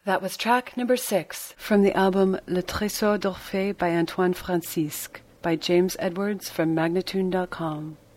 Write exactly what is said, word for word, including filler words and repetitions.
That was track number six from the album Le Trésor d'Orphée by Antoine Francisque by James Edwards from Magnatune dot com.